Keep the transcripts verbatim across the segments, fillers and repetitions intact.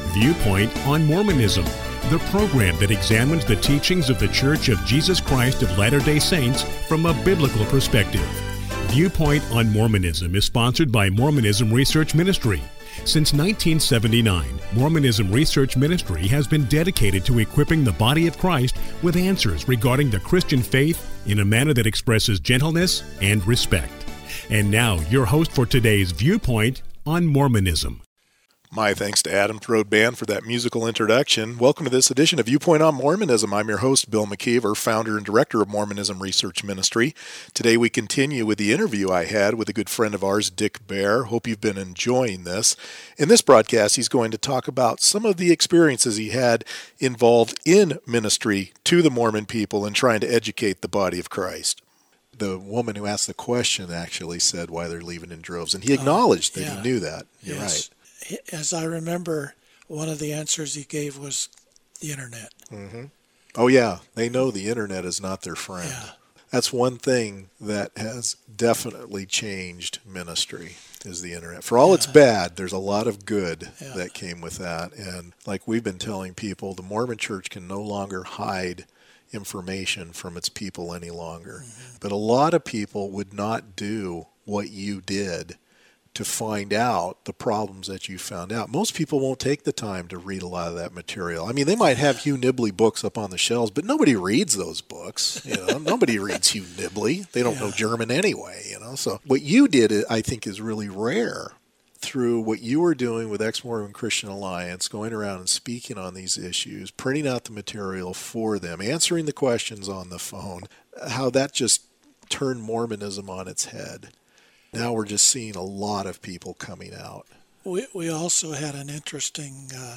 Viewpoint on Mormonism, the program that examines the teachings of the Church of Jesus Christ of Latter-day Saints from a biblical perspective. Viewpoint on Mormonism is sponsored by Mormonism Research Ministry. Since nineteen seventy-nine, Mormonism Research Ministry has been dedicated to equipping the body of Christ with answers regarding the Christian faith in a manner that expresses gentleness and respect. And now, your host for today's Viewpoint on Mormonism. My thanks to Adam Throat Band for that musical introduction. Welcome to this edition of Viewpoint on Mormonism. I'm your host, Bill McKeever, founder and director of Mormonism Research Ministry. Today we continue with the interview I had with a good friend of ours, Dick Bear. Hope you've been enjoying this. In this broadcast, he's going to talk about some of the experiences he had involved in ministry to the Mormon people and trying to educate the body of Christ. The woman who asked the question actually said why they're leaving in droves, and he acknowledged uh, yeah. that he knew that. You're yes. right. As I remember, one of the answers he gave was the internet. Mm-hmm. Oh, yeah. They know the internet is not their friend. Yeah. That's one thing that has definitely changed ministry is the internet. For all yeah. it's bad, there's a lot of good yeah. that came with that. And like we've been telling people, the Mormon Church can no longer hide information from its people any longer. Mm-hmm. But a lot of people would not do what you did to find out the problems that you found out. Most people won't take the time to read a lot of that material. I mean, they might have Hugh Nibley books up on the shelves, but nobody reads those books. You know, nobody reads Hugh Nibley. They don't yeah. know German anyway, you know. So what you did, I think, is really rare through what you were doing with Ex-Mormon Christian Alliance, going around and speaking on these issues, printing out the material for them, answering the questions on the phone, how that just turned Mormonism on its head. Now we're just seeing a lot of people coming out. We we also had an interesting uh,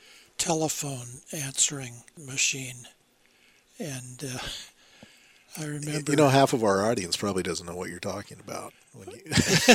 telephone answering machine, and uh, I remember. You know, half of our audience probably doesn't know what you're talking about. When you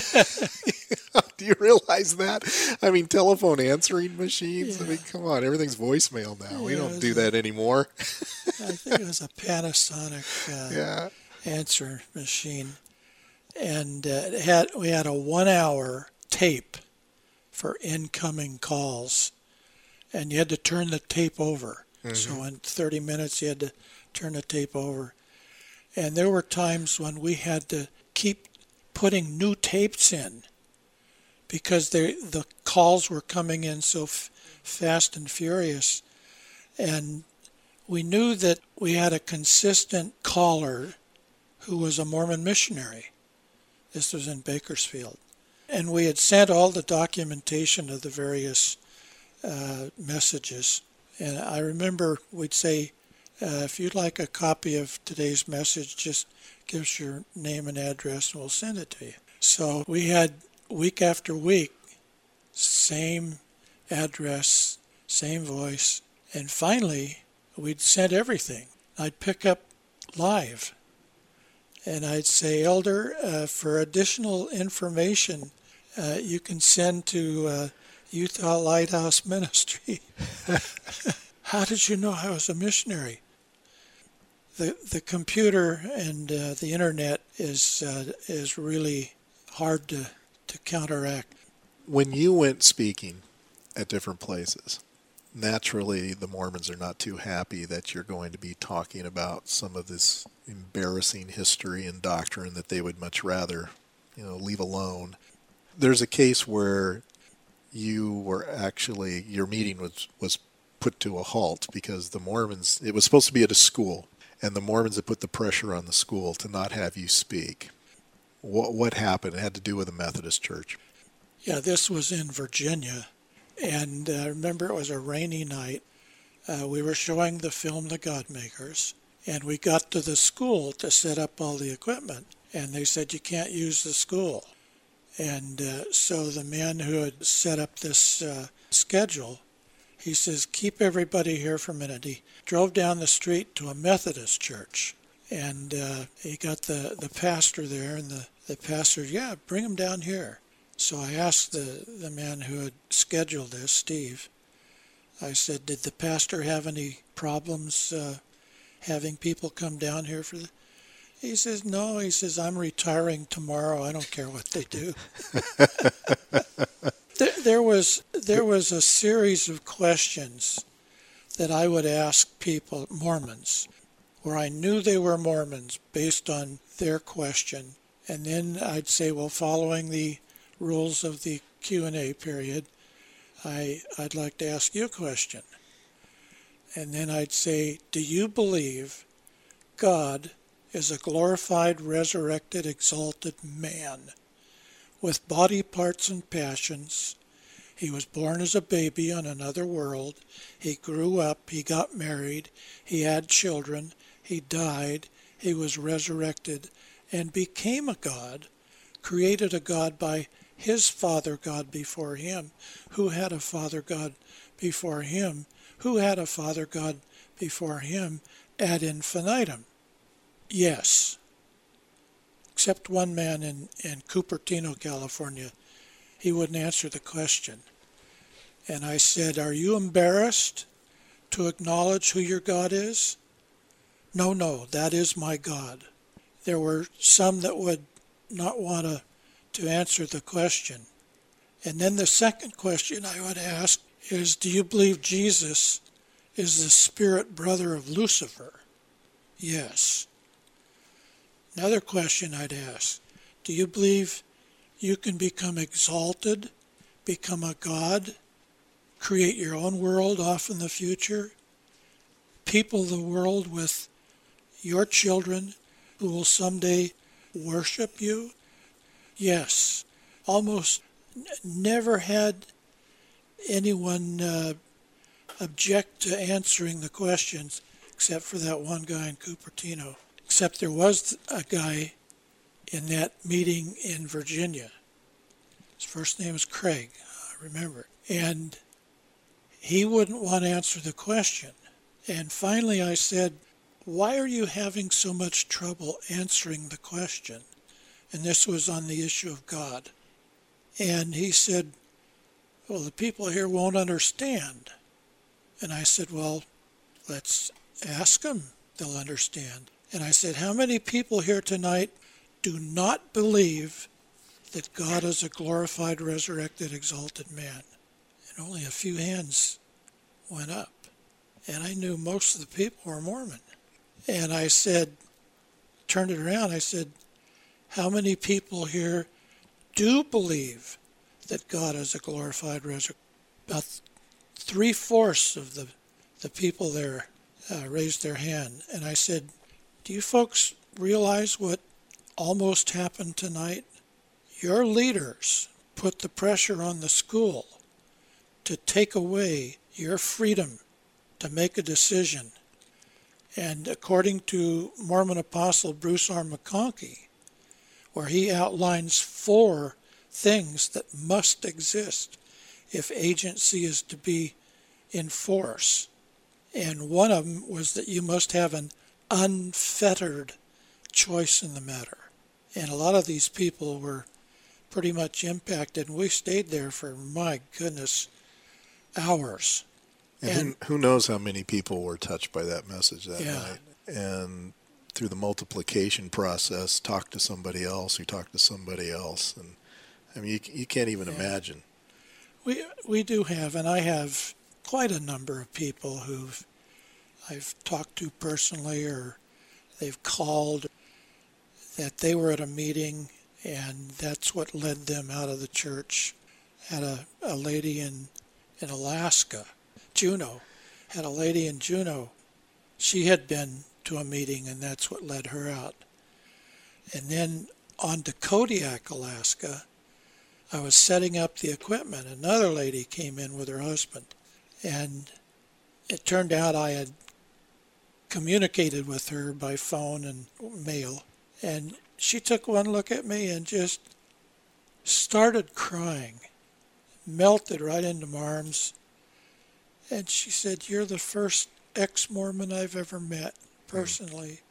Do you realize that? I mean, telephone answering machines. Yeah. I mean, come on, everything's voicemail now. Yeah, we don't do that anymore. I think it was a Panasonic uh, yeah. answer machine. And uh, it had we had a one-hour tape for incoming calls, and you had to turn the tape over. Mm-hmm. So in thirty minutes, you had to turn the tape over. And there were times when we had to keep putting new tapes in because they, the calls were coming in so f- fast and furious. And we knew that we had a consistent caller who was a Mormon missionary. This was in Bakersfield. And we had sent all the documentation of the various uh, messages. And I remember we'd say, uh, if you'd like a copy of today's message, just give us your name and address and we'll send it to you. So we had week after week, same address, same voice. And finally, we'd send everything. I'd pick up live. And I'd say, Elder, uh, for additional information, uh, you can send to uh, Utah Lighthouse Ministry. How did you know I was a missionary? The the computer and uh, the internet is uh, is really hard to, to counteract. When you went speaking at different places, naturally the Mormons are not too happy that you're going to be talking about some of this embarrassing history and doctrine that they would much rather, you know, leave alone. There's a case where you were actually, your meeting was, was put to a halt because the Mormons, it was supposed to be at a school, and the Mormons had put the pressure on the school to not have you speak. What, what happened? It had to do with the Methodist Church. Yeah, this was in Virginia, and uh, remember it was a rainy night. Uh, we were showing the film The Godmakers. And we got to the school to set up all the equipment, and they said, you can't use the school. And uh, so the man who had set up this uh, schedule, he says, keep everybody here for a minute. He drove down the street to a Methodist church, and uh, he got the, the pastor there, and the, the pastor, yeah, bring him down here. So I asked the, the man who had scheduled this, Steve, I said, did the pastor have any problems uh, having people come down here for the... He says, no, he says, I'm retiring tomorrow. I don't care what they do. there, there was there was a series of questions that I would ask people, Mormons, where I knew they were Mormons based on their question. And then I'd say, well, following the rules of the Q and A period, I, I'd like to ask you a question. And then I'd say, do you believe God is a glorified, resurrected, exalted man with body parts and passions? He was born as a baby on another world. He grew up. He got married. He had children. He died. He was resurrected and became a God, created a God by his Father God before him, who had a Father God before him, who had a Father God before him ad infinitum. Yes. Except one man in, in Cupertino, California. He wouldn't answer the question. And I said, are you embarrassed to acknowledge who your God is? No, no, that is my God. There were some that would not want to, to answer the question. And then the second question I would ask is, do you believe Jesus is the spirit brother of Lucifer? Yes. Another question I'd ask, do you believe you can become exalted, become a god, create your own world off in the future, people the world with your children who will someday worship you? Yes. Almost n- never had anyone uh, object to answering the questions except for that one guy in Cupertino. Except there was a guy in that meeting in Virginia. His first name was Craig, I remember. And he wouldn't want to answer the question. And finally I said, why are you having so much trouble answering the question? And this was on the issue of God. And he said, well, the people here won't understand. And I said, well, let's ask them. They'll understand. And I said, how many people here tonight do not believe that God is a glorified, resurrected, exalted man? And only a few hands went up. And I knew most of the people were Mormon. And I said, turned it around, I said, how many people here do believe that God is a glorified, resurrected? About three-fourths of the, the people there uh, raised their hand. And I said, do you folks realize what almost happened tonight? Your leaders put the pressure on the school to take away your freedom to make a decision. And according to Mormon Apostle Bruce R. McConkie, where he outlines four things that must exist if agency is to be in force. And one of them was that you must have an unfettered choice in the matter. And a lot of these people were pretty much impacted, and we stayed there for, my goodness, hours. And, and who, who knows how many people were touched by that message that yeah. night. And through the multiplication process, talk to somebody else who talked to somebody else. And I mean, you, you can't even yeah. imagine. We we do have, and I have quite a number of people who've I've talked to personally, or they've called, that they were at a meeting and that's what led them out of the church. Had a, a lady in, in Alaska, Juneau, had a lady in Juneau. She had been to a meeting and that's what led her out. And then on to Kodiak, Alaska, I was setting up the equipment. Another lady came in with her husband. And it turned out I had communicated with her by phone and mail. And she took one look at me and just started crying, melted right into my arms. And she said, "You're the first ex-Mormon I've ever met personally."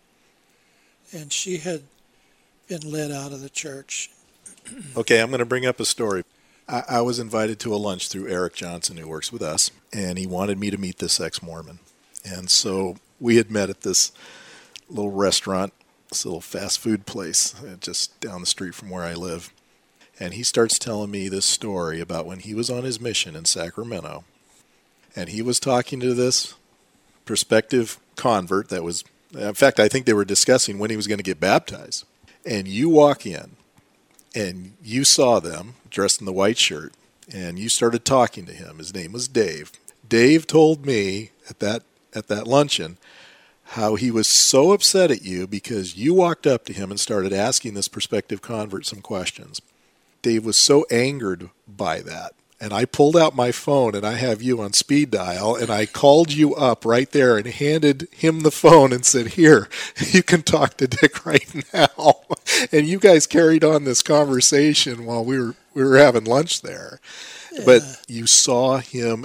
And she had been led out of the church. Okay, I'm going to bring up a story. I, I was invited to a lunch through Eric Johnson, who works with us, and he wanted me to meet this ex-Mormon. And so we had met at this little restaurant, this little fast food place just down the street from where I live. And he starts telling me this story about when he was on his mission in Sacramento. And he was talking to this prospective convert that was, in fact, I think they were discussing when he was going to get baptized. And you walk in, and you saw them dressed in the white shirt, and you started talking to him. His name was Dave. Dave told me at that at that luncheon how he was so upset at you because you walked up to him and started asking this prospective convert some questions. Dave was so angered by that. And I pulled out my phone, and I have you on speed dial, and I called you up right there and handed him the phone and said, here, you can talk to Dick right now. And you guys carried on this conversation while we were we were having lunch there. Yeah. But you saw him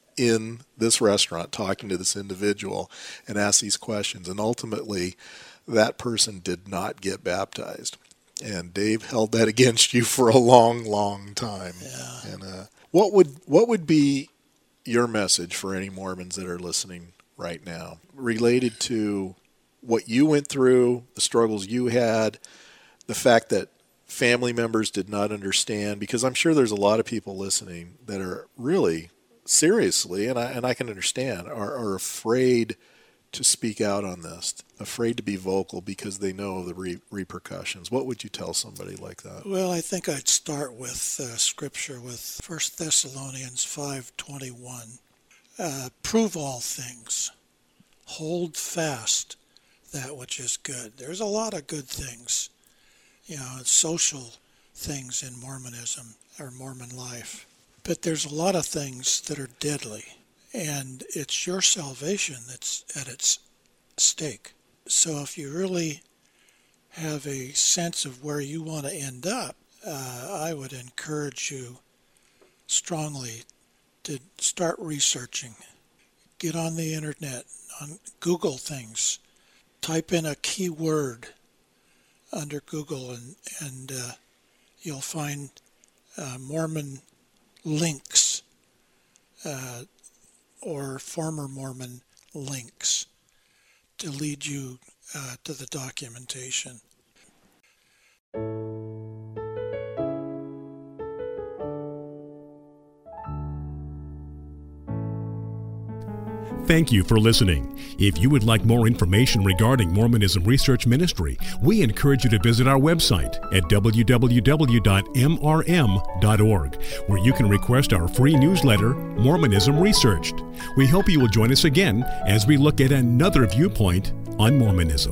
in this restaurant talking to this individual and asked these questions. And ultimately, that person did not get baptized. And Dave held that against you for a long, long time. Yeah. And uh, what would what would be your message for any Mormons that are listening right now related to what you went through, the struggles you had, the fact that family members did not understand? Because I'm sure there's a lot of people listening that are really seriously, and I and I can understand, are, are afraid to speak out on this, afraid to be vocal because they know the re- repercussions. What would you tell somebody like that? Well, I think I'd start with uh, Scripture, with First Thessalonians five twenty-one. Uh, Prove all things. Hold fast that which is good. There's a lot of good things, you know, social things in Mormonism or Mormon life. But there's a lot of things that are deadly. And it's your salvation that's at its stake. So if you really have a sense of where you want to end up, uh, I would encourage you strongly to start researching. Get on the internet, on Google things. Type in a keyword under Google, and, and uh, you'll find uh, Mormon links. Uh, or former Mormon links to lead you uh, to the documentation. Thank you for listening. If you would like more information regarding Mormonism Research Ministry, we encourage you to visit our website at w w w dot m r m dot org, where you can request our free newsletter, Mormonism Researched. We hope you will join us again as we look at another viewpoint on Mormonism.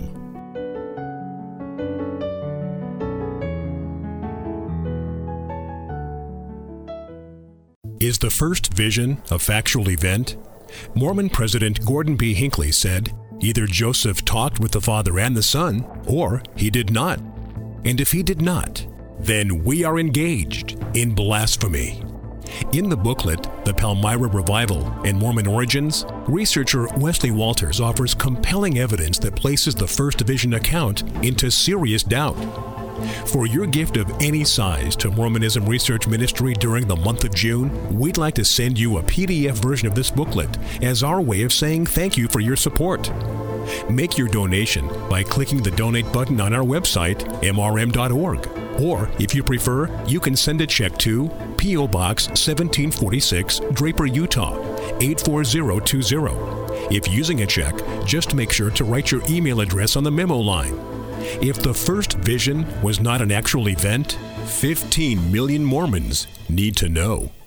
Is the first vision a factual event? Mormon President Gordon B. Hinckley said, either Joseph talked with the Father and the Son, or he did not. And if he did not, then we are engaged in blasphemy. In the booklet, The Palmyra Revival and Mormon Origins, researcher Wesley Walters offers compelling evidence that places the First Vision account into serious doubt. For your gift of any size to Mormonism Research Ministry during the month of June, we'd like to send you a P D F version of this booklet as our way of saying thank you for your support. Make your donation by clicking the donate button on our website, m r m dot org. Or, if you prefer, you can send a check to P O Box seventeen forty-six, Draper, Utah, eight four zero two zero. If using a check, just make sure to write your email address on the memo line. If the first vision was not an actual event, fifteen million Mormons need to know.